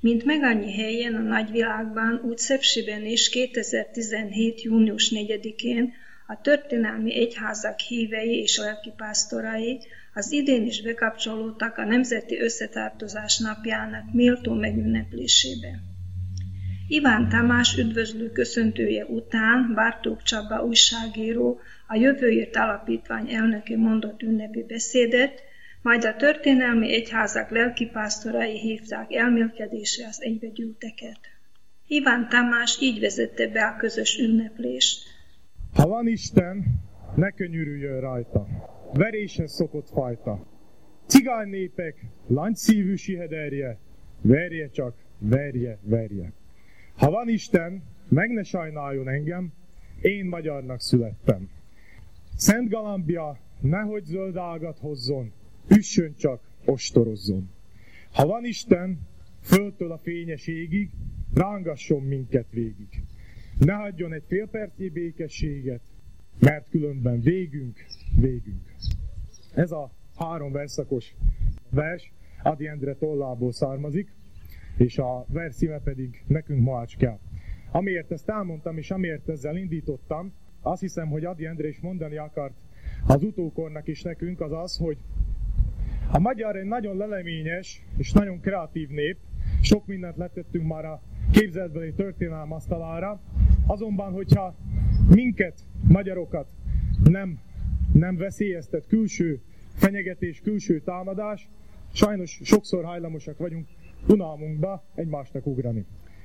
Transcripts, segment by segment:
Mint megannyi helyen a nagyvilágban, úgy Szepsiben is 2017. június 4-én a történelmi egyházak hívei és lelkipásztorai az idén is bekapcsolódtak a Nemzeti Összetartozás napjának méltó megünneplésébe. Iván Tamás üdvözlő köszöntője után Bartók Csaba újságíró, a Jövőért Alapítvány elnöke mondott ünnepi beszédet, majd a történelmi egyházak lelkipásztorai hívták elmélkedésre az egybegyűlteket. Iván Tamás így vezette be a közös ünneplést. Ha van Isten, ne könyörüljön rajta, veréshez szokott fajta. Cigány népek, langyszívű sihederje, verje csak, verje, verje. Ha van Isten, meg ne sajnáljon engem, én magyarnak születtem. Szent Galambja, nehogy zöld ágat hozzon, üssön csak, ostorozzon. Ha van Isten, földtől a fényes égig, rángasson minket végig. Ne hagyjon egy fél percnyi békességet, mert különben végünk. Ez a 3 versszakos vers Ady Endre tollából származik, és a vers címe pedig nekünk mács kell. Amiért ezt elmondtam, és amiért ezzel indítottam, azt hiszem, hogy Ady Endre is mondani akart az utókornak is nekünk, az az, hogy a magyar egy nagyon leleményes és nagyon kreatív nép, sok mindent letettünk már a képzeletbeli történelem asztalára, azonban, hogyha minket, magyarokat nem veszélyeztet külső fenyegetés, külső támadás, sajnos sokszor hajlamosak vagyunk unalmunkba egymásnak ugrani.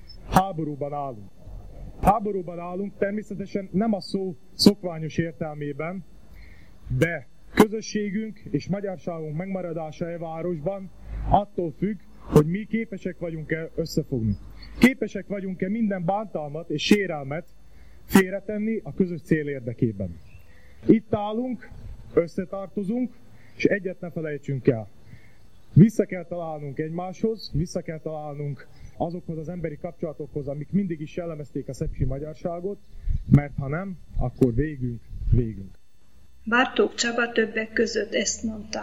Háborúban állunk, természetesen nem a szó szokványos értelmében, de közösségünk és magyarságunk megmaradása e városban attól függ, hogy mi képesek vagyunk-e összefogni. Képesek vagyunk-e minden bántalmat és sérelmet félretenni a közös cél érdekében. Itt állunk, összetartozunk, és egyet ne felejtsünk el. Vissza kell találnunk egymáshoz, vissza kell találnunk azokhoz az emberi kapcsolatokhoz, amik mindig is jellemezték a szepsi magyarságot, mert ha nem, akkor végünk. Bartók Csaba többek között ezt mondta.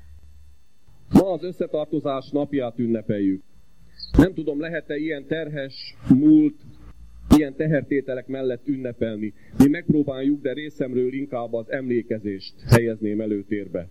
Ma az összetartozás napját ünnepeljük. Nem tudom, lehet-e ilyen terhes múlt, ilyen tehertételek mellett ünnepelni. Mi megpróbáljuk, de részemről inkább az emlékezést helyezném előtérbe.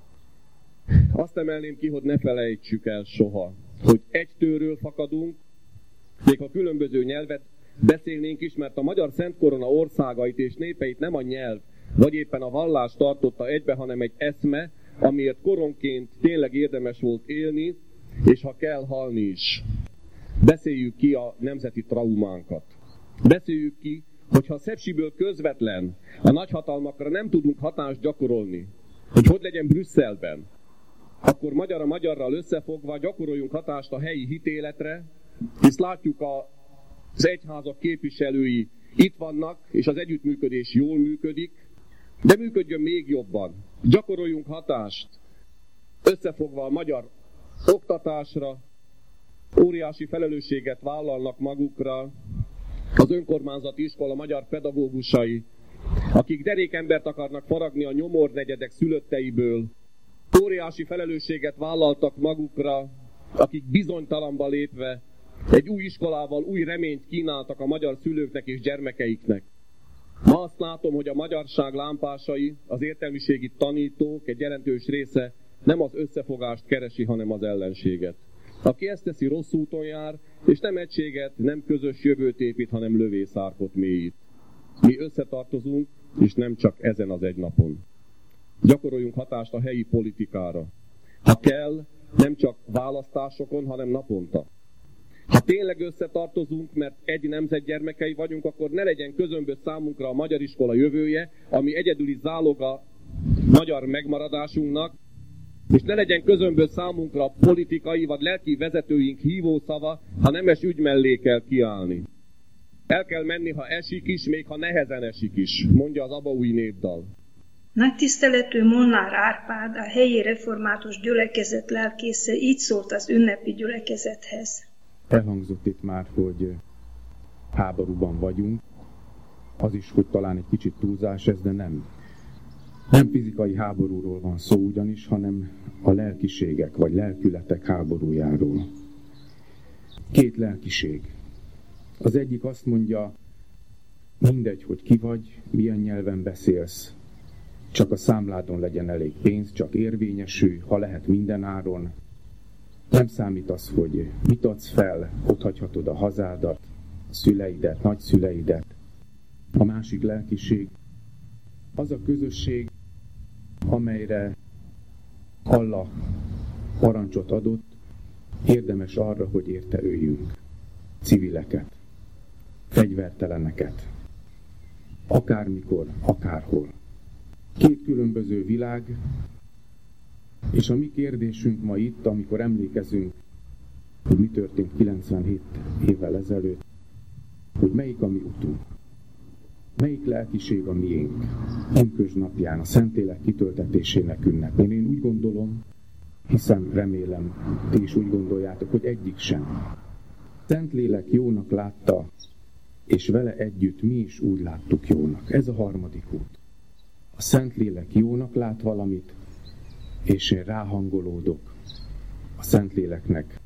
Azt emelném ki, hogy ne felejtsük el soha, hogy egy tőről fakadunk, még ha különböző nyelvet beszélnénk is, mert a magyar Szent Korona országait és népeit nem a nyelv, vagy éppen a vallás tartotta egybe, hanem egy eszme, amiért koronként tényleg érdemes volt élni, és ha kell, halni is. Beszéljük ki a nemzeti traumánkat. Beszéljük ki, hogy ha Szepsiből közvetlen a nagyhatalmakra nem tudunk hatást gyakorolni, hogy legyen Brüsszelben, akkor magyar a magyarral összefogva gyakoroljunk hatást a helyi hitéletre, hisz látjuk az egyházak képviselői itt vannak, és az együttműködés jól működik, de működjön még jobban. Gyakoroljunk hatást összefogva a magyar oktatásra, óriási felelősséget vállalnak magukra az önkormányzati iskola magyar pedagógusai, akik derékembert akarnak faragni a nyomornegyedek szülötteiből, óriási felelősséget vállaltak magukra, akik bizonytalanba lépve egy új iskolával új reményt kínáltak a magyar szülőknek és gyermekeiknek. Ma azt látom, hogy a magyarság lámpásai, az értelmiségi tanítók egy jelentős része nem az összefogást keresi, hanem az ellenséget. Aki ezt teszi, rossz úton jár, és nem egységet, nem közös jövőt épít, hanem lövészárkot mélyít. Mi összetartozunk, és nem csak ezen az egy napon. Gyakoroljunk hatást a helyi politikára. Ha kell, nem csak választásokon, hanem naponta. Ha tényleg összetartozunk, mert egy nemzet gyermekei vagyunk, akkor ne legyen közömbös számunkra a magyar iskola jövője, ami egyedüli záloga magyar megmaradásunknak, és ne legyen közömbös számunkra a politikai vagy lelki vezetőink hívószava, ha nemes ügy mellé kell kiállni. El kell menni, ha esik is, még ha nehezen esik is, mondja az abaúj népdal. Nagy tiszteletű Molnár Árpád, a helyi református gyülekezet lelkésze így szólt az ünnepi gyülekezethez. Elhangzott itt már, hogy háborúban vagyunk. Az is, hogy talán egy kicsit túlzás ez, de nem. Nem fizikai háborúról van szó ugyanis, hanem a lelkiségek vagy lelkületek háborújáról. Két lelkiség. Az egyik azt mondja, mindegy, hogy ki vagy, milyen nyelven beszélsz, csak a számládon legyen elég pénz, csak érvényesülj, ha lehet minden áron. Nem számít az, hogy mit adsz fel, ott hagyhatod a hazádat, a szüleidet, nagyszüleidet. A másik lelkiség az a közösség, amelyre Allah parancsot adott, érdemes arra, hogy érte öljünk. Civileket, fegyverteleneket, akármikor, akárhol. Két különböző világ, és a mi kérdésünk ma itt, amikor emlékezünk, hogy mi történt 97 évvel ezelőtt, hogy melyik a mi utunk, melyik lelkiség a miénk, Pünkösd napján, a Szentlélek kitöltetésének ünnepén. Én úgy gondolom, hiszem, remélem, ti is úgy gondoljátok, hogy egyik sem. Szentlélek jónak látta, és vele együtt mi is úgy láttuk jónak. Ez a harmadik út. A Szentlélek jónak lát valamit, és én ráhangolódok a Szentléleknek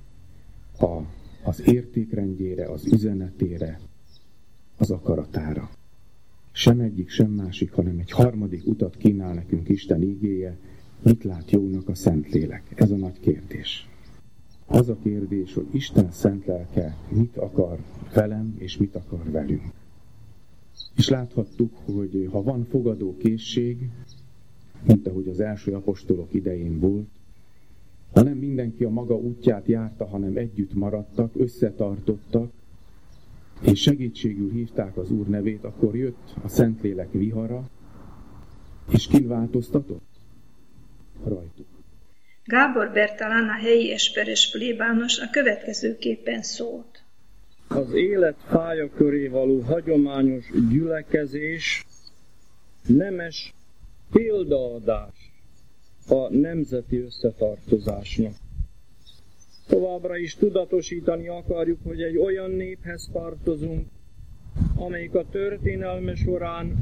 az értékrendjére, az üzenetére, az akaratára. Sem egyik, sem másik, hanem egy harmadik utat kínál nekünk Isten ígéje. Mit lát jónak a Szentlélek? Ez a nagy kérdés. Az a kérdés, hogy Isten szent lelke mit akar velem, és mit akar velünk. És láthattuk, hogy ha van fogadókészség, mint ahogy az első apostolok idején volt, ha nem mindenki a maga útját járta, hanem együtt maradtak, összetartottak, és segítségül hívták az Úr nevét, akkor jött a Szentlélek vihara, és kin változtatott? Rajtuk. Gábor Bertalan, a helyi esperes plébános a következőképpen szólt. Az élet fája köré való hagyományos gyülekezés nemes példaadás a nemzeti összetartozásnak. Továbbra is tudatosítani akarjuk, hogy egy olyan néphez tartozunk, amelyik a történelme során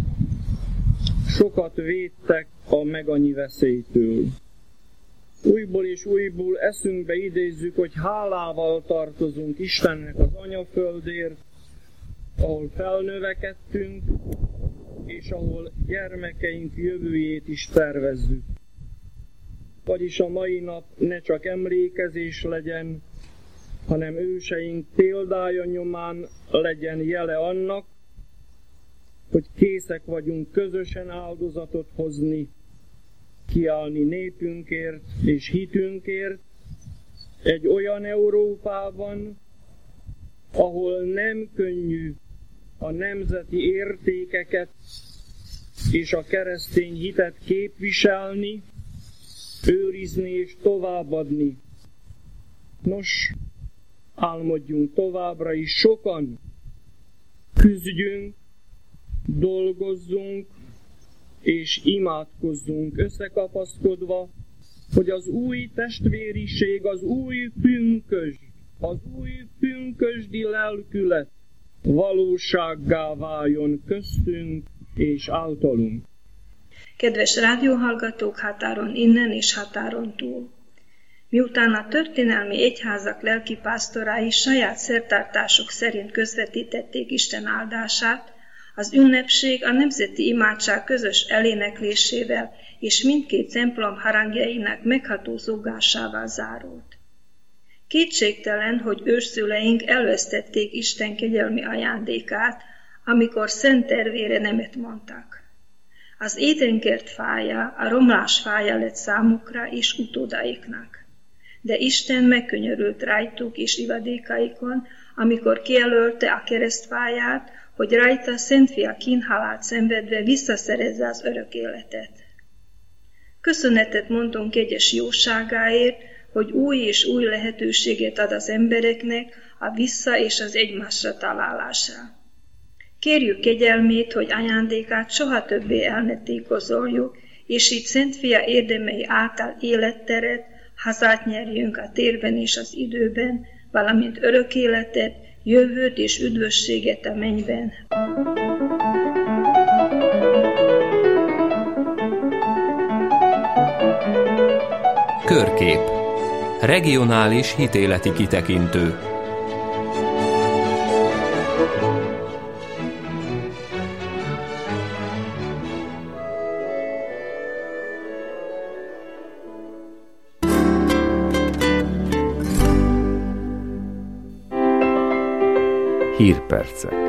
sokat védtek a megannyi veszélytől. Újból és újból eszünkbe idézzük, hogy hálával tartozunk Istennek az anyaföldért, ahol felnövekedtünk, és ahol gyermekeink jövőjét is tervezzük. Vagyis a mai nap ne csak emlékezés legyen, hanem őseink példája nyomán legyen jele annak, hogy készek vagyunk közösen áldozatot hozni, kiállni népünkért és hitünkért, egy olyan Európában, ahol nem könnyű a nemzeti értékeket és a keresztény hitet képviselni, őrizni és továbbadni. Nos, álmodjunk továbbra is sokan, küzdjünk, dolgozzunk és imádkozzunk összekapaszkodva, hogy az új testvériség, az új pünkösd, az új pünkösdi lelkület valósággá váljon köztünk és általunk. Kedves rádióhallgatók határon innen és határon túl! Miután a történelmi egyházak lelkipásztorái saját szertartások szerint közvetítették Isten áldását, az ünnepség a nemzeti imádság közös eléneklésével és mindkét templom harangjainak megható zúgásával zárult. Kétségtelen, hogy ősszüleink elvesztették Isten kegyelmi ajándékát, amikor szent tervére nemet mondtak. Az édenkert fája, a romlás fája lett számukra és utódaiknak. De Isten megkönyörült rajtuk és ivadékaikon, amikor kijelölte a keresztfáját, hogy rajta Szent Fia kínhalált szenvedve visszaszerezze az örök életet. Köszönetet mondunk kegyes jóságáért, hogy új és új lehetőséget ad az embereknek a vissza és az egymásra találásra. Kérjük kegyelmét, hogy ajándékát soha többé el ne tékozoljuk, és így Szent Fia érdemei által életteret, hazát nyerjünk a térben és az időben, valamint örök életet, jövőt és üdvösséget a mennyben. Körkép. Regionális hitéleti kitekintő. Hírpercek.